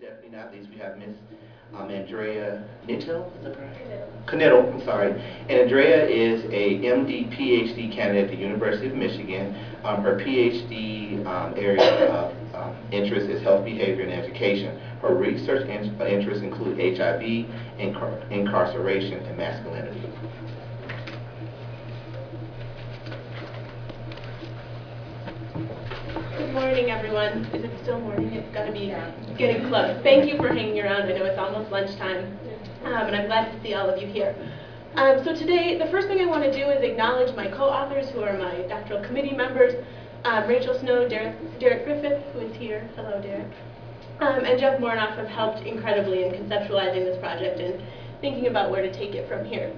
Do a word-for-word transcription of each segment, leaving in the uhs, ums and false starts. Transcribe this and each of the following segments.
definitely not least, we have Miss um, Andrea Nitto, is that correct? Canetto, I'm sorry. And Andrea is a M D PhD candidate at the University of Michigan. Um, her PhD um, area of um, interest is health behavior and education. Her research in interests include H I V, incar incarceration, and masculinity. Good morning, everyone. Is it still morning? It's got to be getting close. Thank you for hanging around. I know it's almost lunchtime, um, and I'm glad to see all of you here. Um, so today, the first thing I want to do is acknowledge my co-authors, who are my doctoral committee members, um, Rachel Snow, Derek, Derek Griffith, who is here. Hello, Derek. Um, and Jeff Mornoff have helped incredibly in conceptualizing this project and thinking about where to take it from here.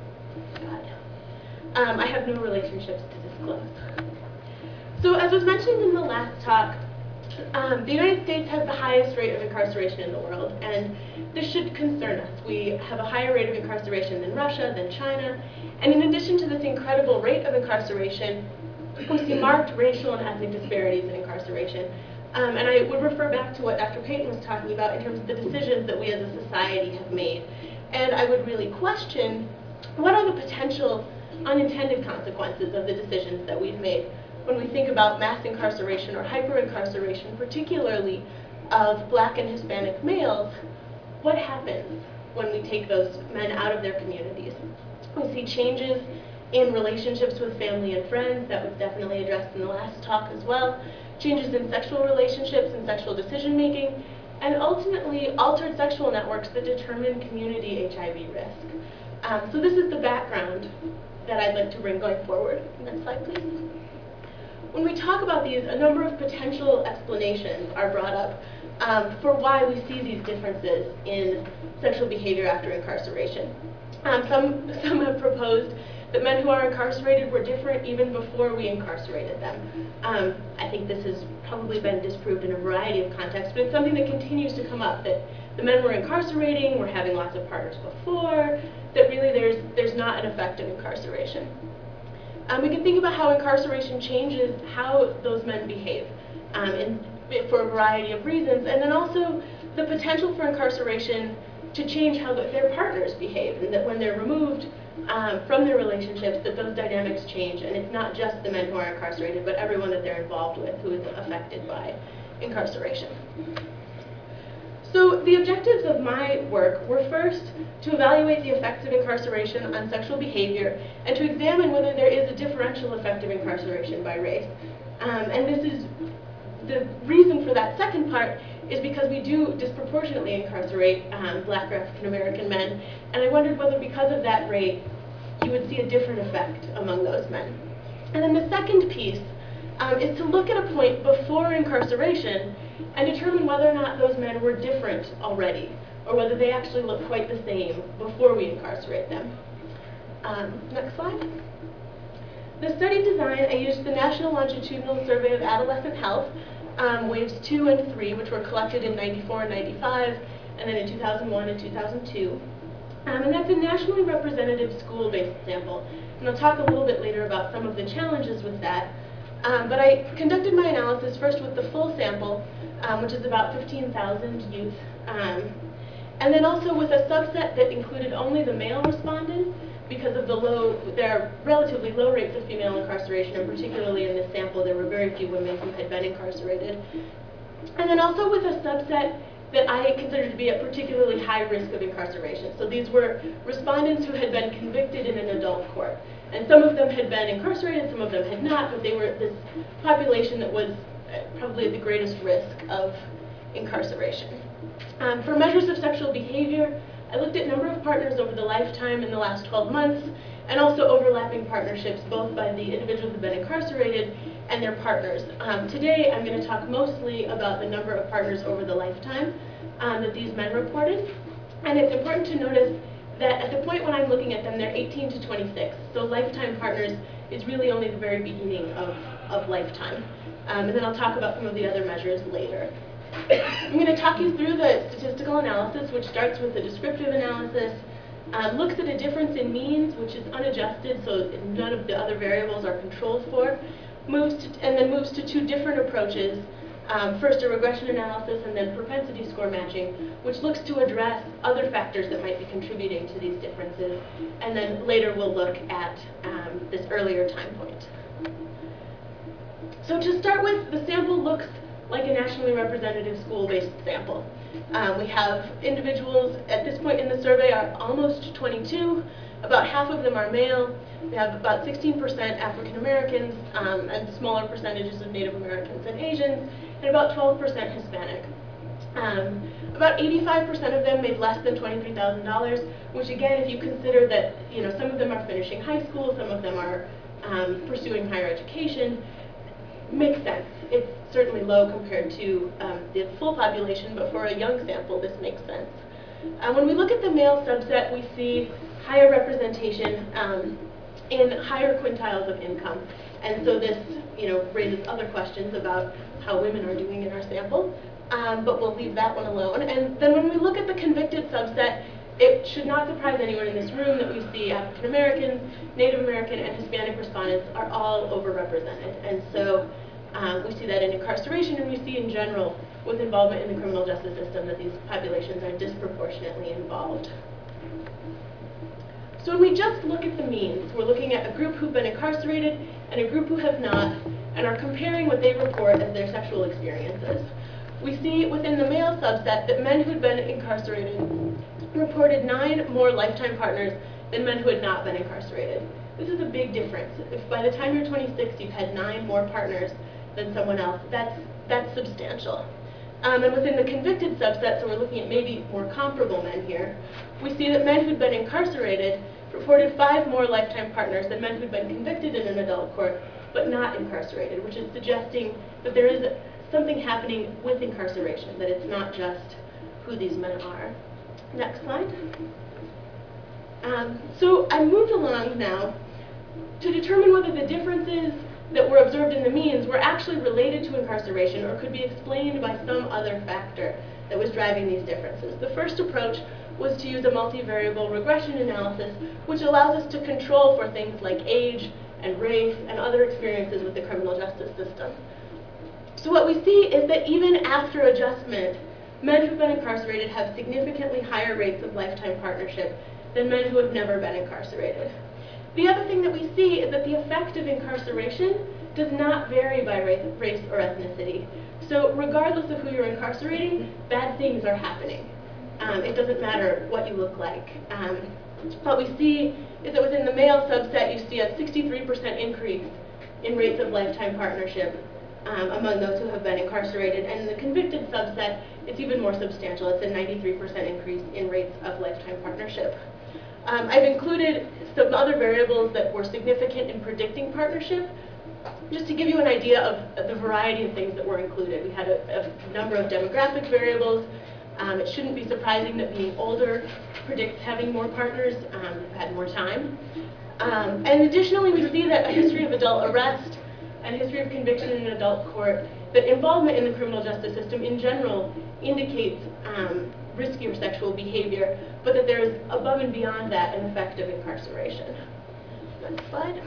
Um, I have no relationships to disclose. So as was mentioned in the last talk, um, the United States has the highest rate of incarceration in the world, and this should concern us. We have a higher rate of incarceration than Russia, than China, and in addition to this incredible rate of incarceration, we see marked racial and ethnic disparities in incarceration. Um, and I would refer back to what Doctor Payton was talking about in terms of the decisions that we as a society have made. And I would really question, what are the potential unintended consequences of the decisions that we've made when we think about mass incarceration or hyper-incarceration, particularly of Black and Hispanic males? What happens when we take those men out of their communities? We see changes in relationships with family and friends. That was definitely addressed in the last talk as well. Changes in sexual relationships and sexual decision-making, and ultimately altered sexual networks that determine community H I V risk. Um, so this is the background that I'd like to bring going forward. Next slide, please. When we talk about these, a number of potential explanations are brought up um, for why we see these differences in sexual behavior after incarceration. Um, some, some have proposed that men who are incarcerated were different even before we incarcerated them. Um, I think this has probably been disproved in a variety of contexts, but it's something that continues to come up, that the men we're incarcerating were having lots of partners before, that really there's, there's not an effect of incarceration. Um, we can think about how incarceration changes how those men behave um, in, for a variety of reasons, and then also the potential for incarceration to change how the, their partners behave, and that when they're removed um, from their relationships, that those dynamics change, and it's not just the men who are incarcerated, but everyone that they're involved with who is affected by incarceration. So the objectives of my work were first to evaluate the effects of incarceration on sexual behavior and to examine whether there is a differential effect of incarceration by race. Um, and this is, the reason for that second part is because we do disproportionately incarcerate um, Black or African American men, and I wondered whether because of that rate you would see a different effect among those men. And then the second piece um, is to look at a point before incarceration and determine whether or not those men were different already, or whether they actually look quite the same before we incarcerate them. Um, next slide. The study design, I used the National Longitudinal Survey of Adolescent Health, um, waves two and three, which were collected in ninety-four and ninety-five, and then in two thousand one and two thousand two. Um, and that's a nationally representative school-based sample. And I'll talk a little bit later about some of the challenges with that. Um, but I conducted my analysis first with the full sample, um, which is about fifteen thousand youth, um, and then also with a subset that included only the male respondents because of the low, there are relatively low rates of female incarceration, and particularly in this sample there were very few women who had been incarcerated. And then also with a subset that I considered to be at particularly high risk of incarceration. So these were respondents who had been convicted in an adult court. And some of them had been incarcerated, some of them had not, but they were this population that was probably at the greatest risk of incarceration. Um, for measures of sexual behavior, I looked at number of partners over the lifetime in the last twelve months, and also overlapping partnerships, both by the individuals who have been incarcerated and their partners. Um, today, I'm going to talk mostly about the number of partners over the lifetime um, that these men reported. And it's important to notice that at the point when I'm looking at them, they're eighteen to twenty-six. So lifetime partners is really only the very beginning of, of lifetime. Um, and then I'll talk about some of the other measures later. I'm going to talk you through the statistical analysis, which starts with the descriptive analysis, um, looks at a difference in means, which is unadjusted, so none of the other variables are controlled for, moves to, and then moves to two different approaches Um, first, a regression analysis, and then propensity score matching, which looks to address other factors that might be contributing to these differences. And then later we'll look at um, this earlier time point. So to start with, the sample looks like a nationally representative school-based sample. Um, we have individuals at this point in the survey are almost twenty-two. About half of them are male. We have about sixteen percent African Americans um, and smaller percentages of Native Americans and Asians, and about twelve percent Hispanic. Um, about eighty-five percent of them made less than twenty-three thousand dollars, which again, if you consider that, you know, some of them are finishing high school, some of them are um, pursuing higher education, makes sense. It's certainly low compared to um, the full population, but for a young sample, this makes sense. Uh, when we look at the male subset, we see higher representation um, in higher quintiles of income. And so this, you know, raises other questions about how women are doing in our sample, um, but we'll leave that one alone. And then when we look at the convicted subset, it should not surprise anyone in this room that we see African Americans, Native American, and Hispanic respondents are all overrepresented. And so um, we see that in incarceration, and we see in general with involvement in the criminal justice system that these populations are disproportionately involved. So when we just look at the means, we're looking at a group who've been incarcerated and a group who have not, and are comparing what they report as their sexual experiences. We see within the male subset that men who'd been incarcerated reported nine more lifetime partners than men who had not been incarcerated. This is a big difference. If by the time you're twenty-six you've had nine more partners than someone else, that's, that's substantial. Um, and within the convicted subset, so we're looking at maybe more comparable men here, we see that men who'd been incarcerated reported five more lifetime partners than men who'd been convicted in an adult court but not incarcerated, which is suggesting that there is something happening with incarceration, that it's not just who these men are. Next slide. Um, so I moved along now to determine whether the differences that were observed in the means were actually related to incarceration or could be explained by some other factor that was driving these differences. The first approach was to use a multivariable regression analysis, which allows us to control for things like age and race and other experiences with the criminal justice system. So what we see is that even after adjustment, men who've been incarcerated have significantly higher rates of lifetime partnership than men who have never been incarcerated. The other thing that we see is that the effect of incarceration does not vary by race or ethnicity. So regardless of who you're incarcerating, bad things are happening. Um, it doesn't matter what you look like. Um, what we see is that within the male subset, you see a sixty-three percent increase in rates of lifetime partnership um, among those who have been incarcerated. And in the convicted subset, it's even more substantial. It's a ninety-three percent increase in rates of lifetime partnership. Um, I've included some other variables that were significant in predicting partnership, just to give you an idea of the variety of things that were included. We had a, a number of demographic variables. Um, it shouldn't be surprising that being older predicts having more partners, um, who've had more time. Um, and additionally, we see that a history of adult arrest and a history of conviction in an adult court, that involvement in the criminal justice system in general indicates um, riskier sexual behavior, but that there is above and beyond that an effect of incarceration. Next slide.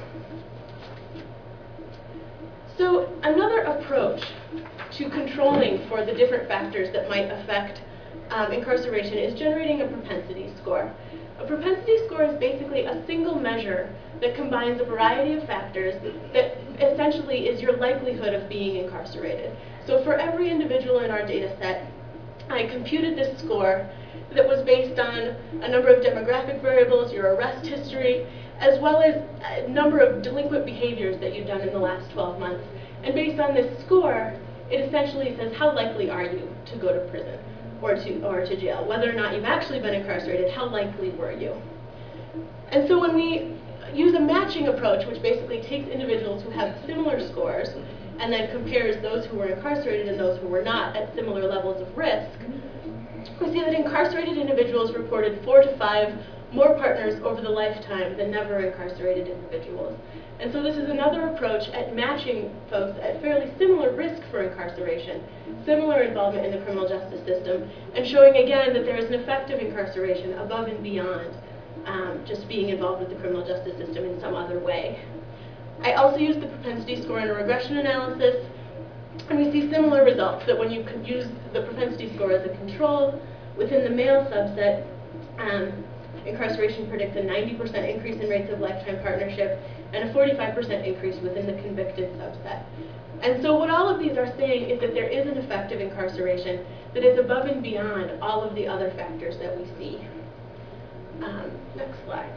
So another approach to controlling for the different factors that might affect um, incarceration is generating a propensity score. A propensity score is basically a single measure that combines a variety of factors that essentially is your likelihood of being incarcerated. So for every individual in our data set, I computed this score that was based on a number of demographic variables, your arrest history, as well as a number of delinquent behaviors that you've done in the last twelve months. And based on this score, it essentially says how likely are you to go to prison or to, or to jail. Whether or not you've actually been incarcerated, how likely were you? And so when we use a matching approach, which basically takes individuals who have similar scores and then compares those who were incarcerated and those who were not at similar levels of risk, we see that incarcerated individuals reported four to five more partners over the lifetime than never incarcerated individuals. And so this is another approach at matching folks at fairly similar risk for incarceration, similar involvement in the criminal justice system, and showing again that there is an effect of incarceration above and beyond um, just being involved with the criminal justice system in some other way. I also used the propensity score in a regression analysis And we see similar results, that when you could use the propensity score as a control, within the male subset, um, incarceration predicts a ninety percent increase in rates of lifetime partnership and a forty-five percent increase within the convicted subset. And so what all of these are saying is that there is an effect of incarceration that is above and beyond all of the other factors that we see. Um, next slide.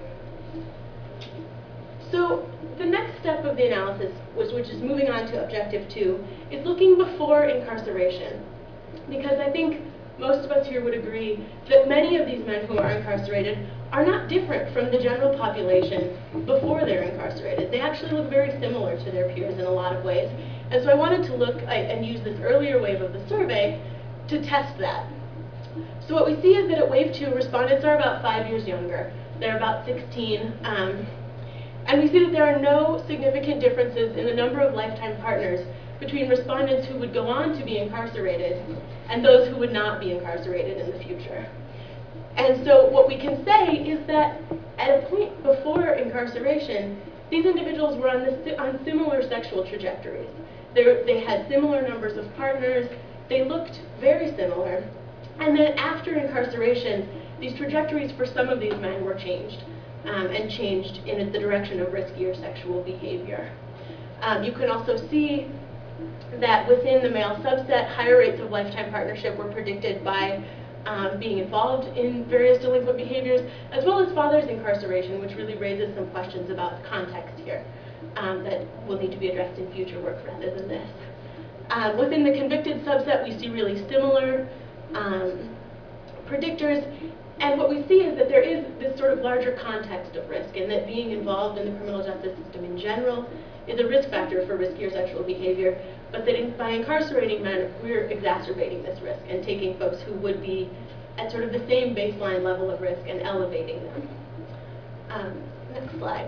So the next step of the analysis, which, which is moving on to objective two, is looking before incarceration. Because I think most of us here would agree that many of these men who are incarcerated are not different from the general population before they're incarcerated. They actually look very similar to their peers in a lot of ways. And so I wanted to look and use this earlier wave of the survey to test that. So what we see is that at wave two, respondents are about five years younger. They're about sixteen. Um, and we see that there are no significant differences in the number of lifetime partners between respondents who would go on to be incarcerated and those who would not be incarcerated in the future. And so what we can say is that at a point before incarceration, these individuals were on, this, on similar sexual trajectories. They, they had similar numbers of partners, they looked very similar. And then after incarceration, these trajectories for some of these men were changed, um, and changed in the direction of riskier sexual behavior. Um, you can also see that within the male subset, higher rates of lifetime partnership were predicted by um, being involved in various delinquent behaviors, as well as father's incarceration, which really raises some questions about context here um, that will need to be addressed in future work rather than this. Um, within the convicted subset, we see really similar um, predictors, and what we see is that there is this sort of larger context of risk, and that being involved in the criminal justice system in general is a risk factor for riskier sexual behavior, but that in, by incarcerating men, we're exacerbating this risk and taking folks who would be at sort of the same baseline level of risk and elevating them. Um, next slide.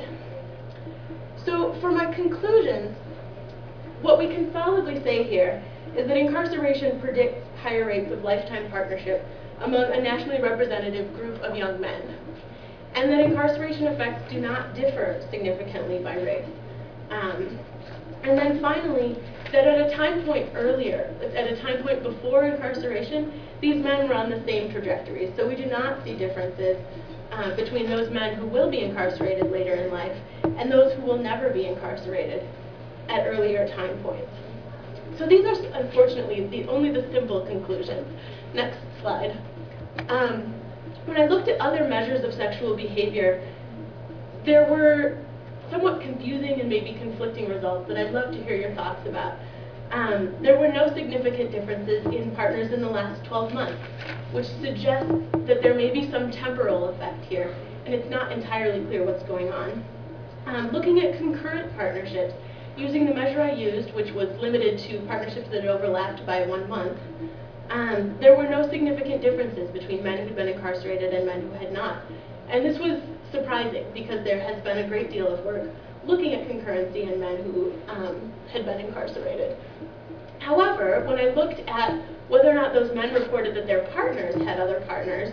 So for my conclusions, what we can solidly say here is that incarceration predicts higher rates of lifetime partnership among a nationally representative group of young men, and that incarceration effects do not differ significantly by race. Um, and then finally, that at a time point earlier, at a time point before incarceration, these men were on the same trajectories. So we do not see differences uh, between those men who will be incarcerated later in life and those who will never be incarcerated at earlier time points. So these are, unfortunately, the, only the simple conclusions. Next slide. Um, when I looked at other measures of sexual behavior, there were somewhat confusing and maybe conflicting results that I'd love to hear your thoughts about. Um, there were no significant differences in partners in the last twelve months, which suggests that there may be some temporal effect here, and it's not entirely clear what's going on. Um, looking at concurrent partnerships, using the measure I used, which was limited to partnerships that had overlapped by one month, um, there were no significant differences between men who'd been incarcerated and men who had not. And this was surprising because there has been a great deal of work looking at concurrency in men who um, had been incarcerated. However, when I looked at whether or not those men reported that their partners had other partners,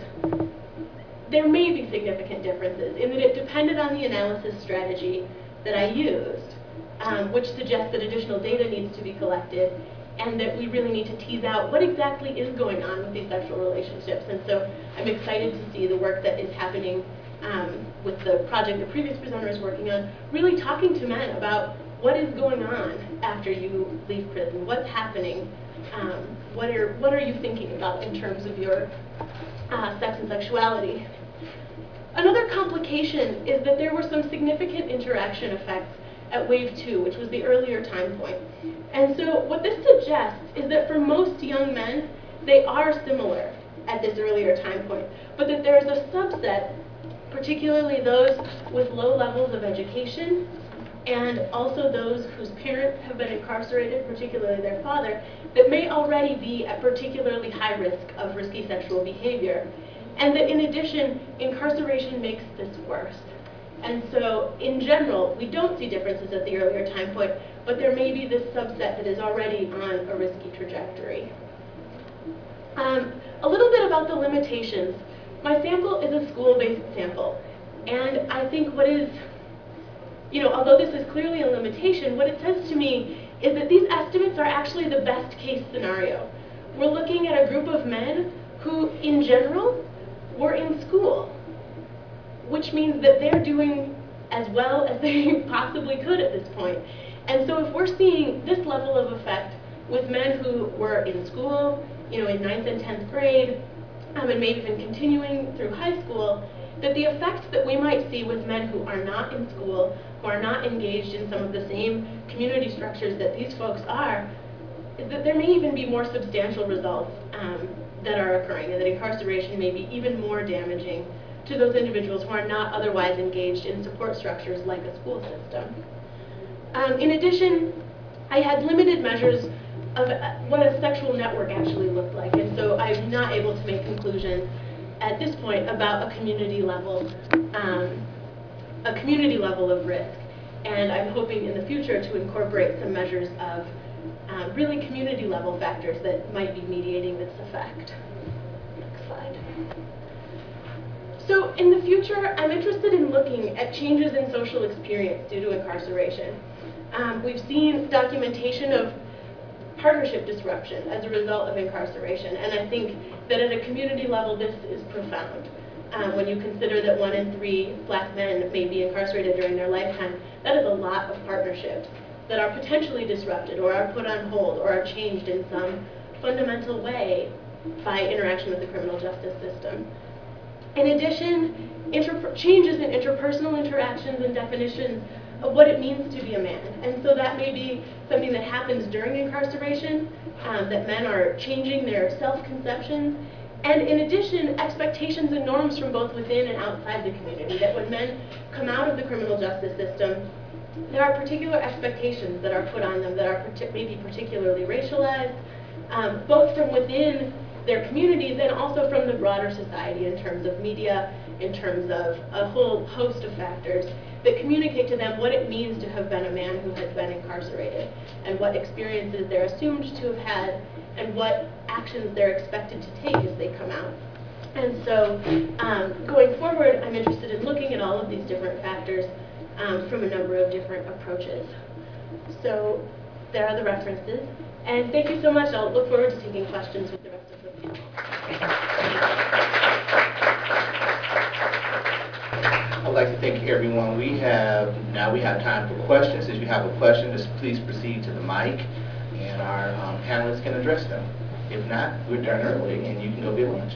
there may be significant differences in that it depended on the analysis strategy that I used, um, which suggests that additional data needs to be collected and that we really need to tease out what exactly is going on with these sexual relationships. And so I'm excited to see the work that is happening um, with the project the previous presenter is working on, really talking to men about what is going on after you leave prison, what's happening, um, what are what are you thinking about in terms of your uh, sex and sexuality. Another complication is that there were some significant interaction effects at wave two, which was the earlier time point. And so what this suggests is that for most young men, they are similar at this earlier time point, but that there is a subset, particularly those with low levels of education, and also those whose parents have been incarcerated, particularly their father, that may already be at particularly high risk of risky sexual behavior. And that in addition, incarceration makes this worse. And so, in general, we don't see differences at the earlier time point, but there may be this subset that is already on a risky trajectory. Um, a little bit about the limitations. My sample is a school-based sample, and I think what is, you know, although this is clearly a limitation, what it says to me is that these estimates are actually the best case scenario. We're looking at a group of men who, in general, were in school, which means that they're doing as well as they possibly could at this point. And so if we're seeing this level of effect with men who were in school, you know, in ninth and tenth grade, um, and maybe even continuing through high school, that the effects that we might see with men who are not in school, who are not engaged in some of the same community structures that these folks are, is that there may even be more substantial results um, that are occurring, and that incarceration may be even more damaging to those individuals who are not otherwise engaged in support structures like a school system. Um, in addition, I had limited measures of what a sexual network actually looked like, and so I'm not able to make conclusions at this point about a community level, um, a community level of risk. And I'm hoping in the future to incorporate some measures of um, really community level factors that might be mediating this effect. Next slide. So in the future, I'm interested in looking at changes in social experience due to incarceration. Um, we've seen documentation of partnership disruption as a result of incarceration, and I think that at a community level this is profound. Um, when you consider that one in three black men may be incarcerated during their lifetime, that is a lot of partnerships that are potentially disrupted or are put on hold or are changed in some fundamental way by interaction with the criminal justice system. In addition, changes in interpersonal interactions and definitions of what it means to be a man. And so that may be something that happens during incarceration, um, that men are changing their self-conceptions. And in addition, expectations and norms from both within and outside the community, that when men come out of the criminal justice system, there are particular expectations that are put on them that are maybe particularly racialized, um, both from within their communities and also from the broader society in terms of media, in terms of a whole host of factors that communicate to them what it means to have been a man who has been incarcerated, and what experiences they're assumed to have had, and what actions they're expected to take as they come out. And so um, going forward, I'm interested in looking at all of these different factors um, from a number of different approaches. So there are the references. And thank you so much. I'll look forward to taking questions with the rest of the panel. I'd like to thank everyone. We have, now we have time for questions. If you have a question, just please proceed to the mic, and our um, panelists can address them. If not, we're done early, and you can go get lunch.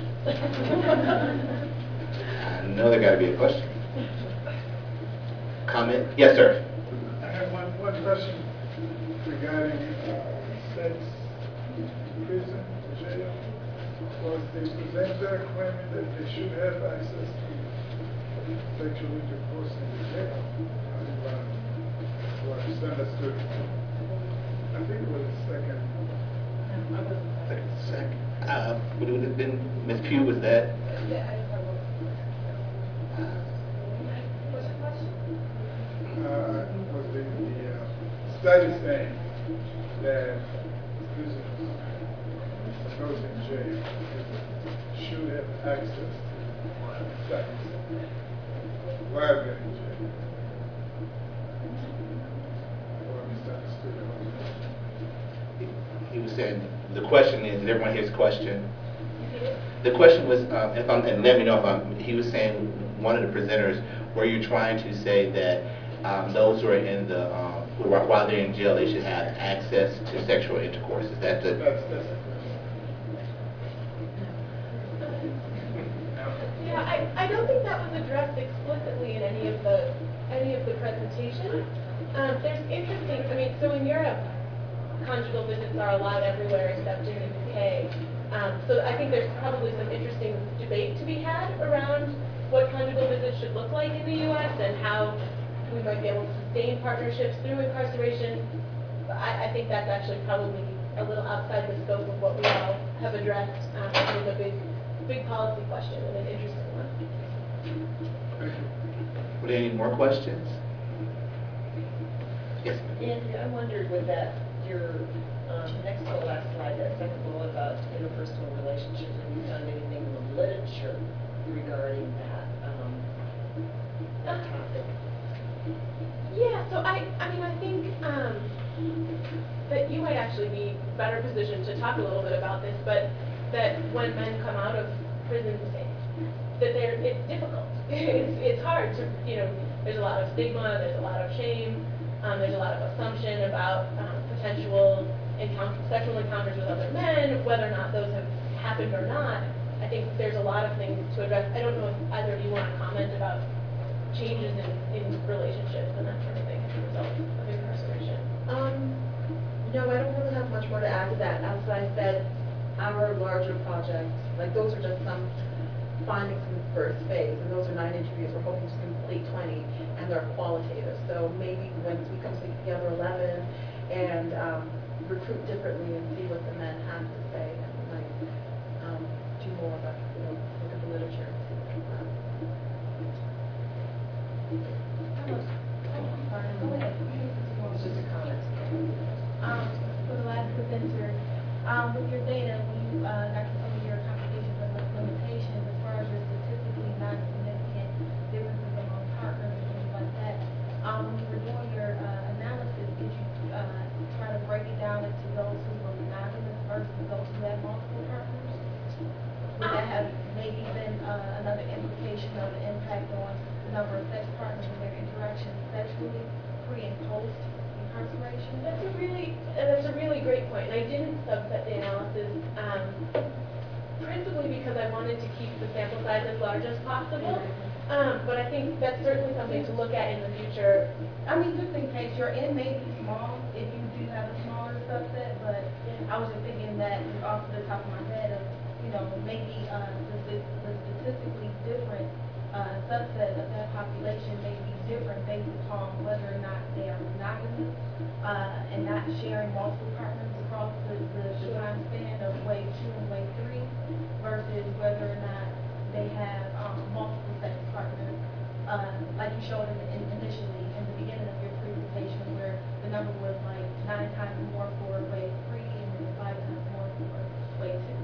I know there got to be a question. Comment? Yes, sir. I have one, one question regarding uh, sex prison, jail. Was the presenter claiming that they should have access to sexual intercourse in the jail? I, uh, well, I misunderstood. I think it was the second. Second, second. Uh, would it have been Miz Pugh? Was that? Uh, was the, the uh, study saying that prisoners those in jail should have access to sex while they're in jail? Or misunderstood it. He was saying, the question is, did everyone hear his question? The question was, um, if I'm, and let me know if I'm, he was saying, one of the presenters, were you trying to say that um, those who are in the, um, who are, while they're in jail, they should have access to sexual intercourse? Is that the? That's, that's the Yeah, I, I don't think that was addressed explicitly in any of the any of the presentation. Um, there's interesting, I mean, so in Europe, conjugal visits are allowed everywhere except in the U K. Um, so I think there's probably some interesting debate to be had around what conjugal visits should look like in the U S and how we might be able to sustain partnerships through incarceration. But I, I think that's actually probably a little outside the scope of what we all have addressed. Um, it is a big, big policy question and an interesting one. Thank you. Were there any more questions? Yes. Andy, I wondered with that, your um, next to the last slide, that second bullet about interpersonal relationships, have you found anything in the literature regarding that, um, that topic? Yeah, so I, I mean, I think um, that you might actually be better positioned to talk a little bit about this, but that when men come out of prison, that they're, it's difficult. it's, it's hard to, you know, there's a lot of stigma, there's a lot of shame, um, there's a lot of assumption about um, potential encounter, sexual encounters with other men, whether or not those have happened or not. I think there's a lot of things to address. I don't know if either of you want to comment about changes in, in relationships and that sort of thing as a result of incarceration. Um, no, I don't really have much more to add to that. As I said, our larger project, like those are just some findings from the first phase, and those are nine interviews. We're hoping to complete twenty, and they're qualitative. So maybe when we complete the other eleven and um, recruit differently and see what the men have to say, and we might um, do more of a, you know, look at the literature and see what comes out. It's just a comment. Um, for the last presenter, um, with your data, when you uh, got to some of your complications and limitations, as far as your statistically non-significant differences among partners and things like that, um, when you were doing your uh, analysis, did you uh, try to break it down into those who were monogamous versus those who had multiple partners? Would that have maybe been uh, another implication of the impact on the number of sex partners and their interactions sexually pre and post incarceration? That's a really, uh, that's a really great point. And I didn't subset the analysis um, principally because I wanted to keep the sample size as large as possible. Um, but I think that's certainly something to look at in the future. I mean, just in case your end may be small, if you do have a smaller subset, but I was just thinking that just off the top of my head of, you know, maybe uh, the, the statistically different uh, subset of that population may be different based upon whether or not they are monogamous uh, and not sharing multiple partners across the, the, the time span of wave two and wave three versus whether or not they have um, multiple sex partners, uh, like you showed in, in, initially in the beginning of your presentation, where the number was like nine times more for wave three and then five times more for wave two.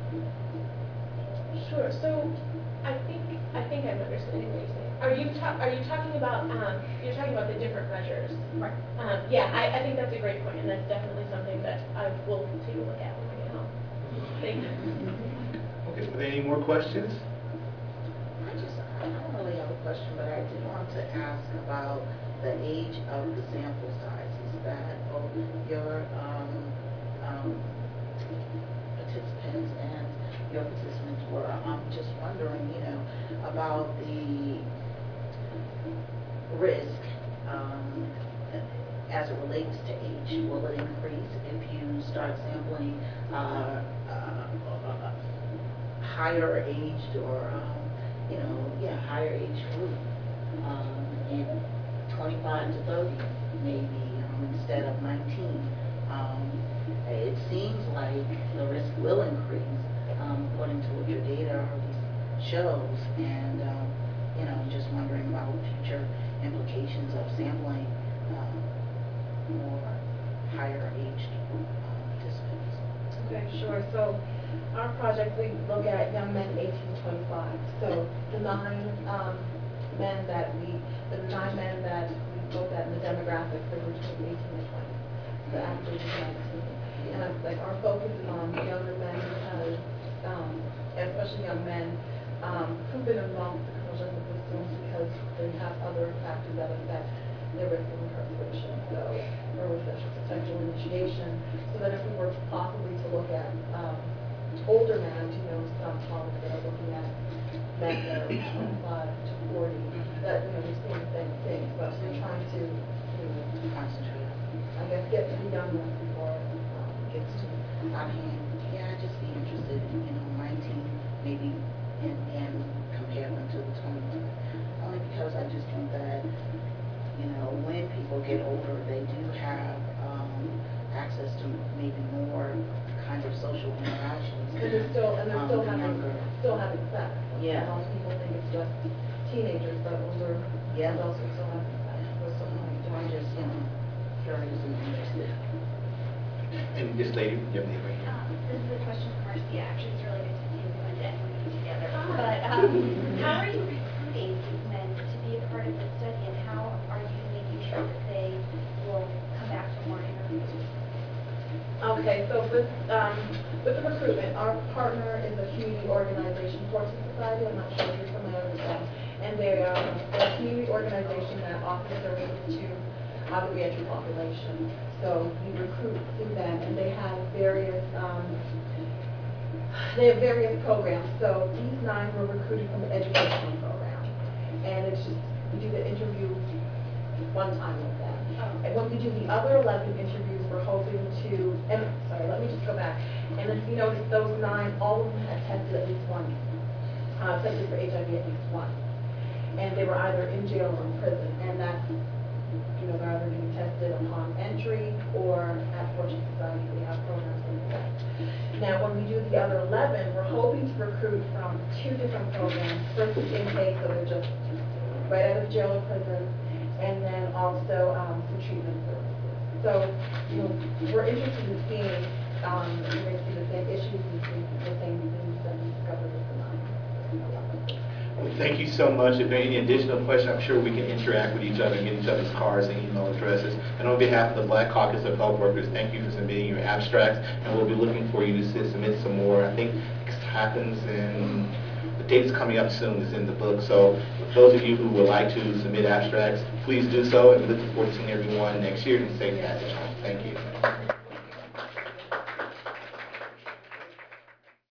Sure. So I think I think I'm understanding what you're saying. Are you ta are you talking about um, you're talking about the different measures? Right. Um, yeah, I, I think that's a great point, and that's definitely something that I will take a look at when I get home. Thank you. Okay. Are there any more questions? I just, I don't really have a question, but I did want to ask about the age of the sample sizes that both your um, um, participants and your participants were. I'm just wondering, you know, about the risk um, as it relates to age. Will it increase if you start sampling uh, uh, higher aged or um, you know, yeah, higher age group, um, in twenty-five to thirty, maybe, um, instead of nineteen. Um, it seems like the risk will increase, um, according to what your data already shows, and, um, you know, just wondering about future implications of sampling, um, more higher aged uh, participants. Okay, sure. So our project, we look at young men eighteen to twenty-five. So the nine um, men that we, the nine men that we looked at in the demographics, they were between eighteen and twenty. The average is nineteen. And uh, like our focus is on younger men because, um, especially young men um, who've been involved with the criminal justice system because they have other factors that affect their risk of incarceration. So early sexual, sexual initiation. So that if we were possibly to look at um, older men, you know, some colleagues that are looking at men that are twenty-five to forty, that, you know, we're seeing the same things, but we're trying to, you know, Concentrate. I guess, get to the young ones before um, it gets too I mean, yeah, I'd just be interested in, you know, nineteen, maybe, and, and compare them to the twenty-one. Only because I just think that, you know, when people get older, they do have um, access to maybe more kinds of social interactions. And they're still, and they're um, still than having, younger. still having sex. Yeah. A lot of people think it's just teenagers, but older Yeah. adults are still having sex. We're still having So I'm just, you know, curious and interested. And this lady, you have the right here. Um, this is a question for Marcia. Actually, it's really good to see you and Emily together. But um, how are you recruiting these men to be a part of the study, and how are you making sure that they will come back for more interviews? Fortune Society. I'm not sure if you're familiar with them. And they are a community organization that offers services to uh, the reentry population. So we recruit through them, and they have various um, they have various programs. So these nine were recruited from the educational program, and it's just we do the interview one time with them. Oh. And when we do the other eleven interviews, we're hoping to. And sorry, let me just go back. And if you notice, those nine, all of them had tested at least once, uh, tested for H I V at least once, and they were either in jail or in prison, and that's. You know, they're either being tested upon entry or at Fortune Society. We have programs in that. Now, when we do the other eleven, we're hoping to recruit from two different programs. First is intake, so they're just right out of jail or prison, and then also um, some treatment services. So, you know, we're interested in seeing, um, you're going to see the same issues and see the same things that we discovered with the nine. Well, thank you so much. If there are any additional questions, I'm sure we can interact with each other and get each other's cards and email addresses. And on behalf of the Black Caucus of Health Workers, thank you for submitting your abstracts, and we'll be looking for you to submit some more. I think this happens in, the date's coming up soon, it's in the book. So those of you who would like to submit abstracts, please do so, and we look forward to seeing everyone next year in safe passage home. Thank you.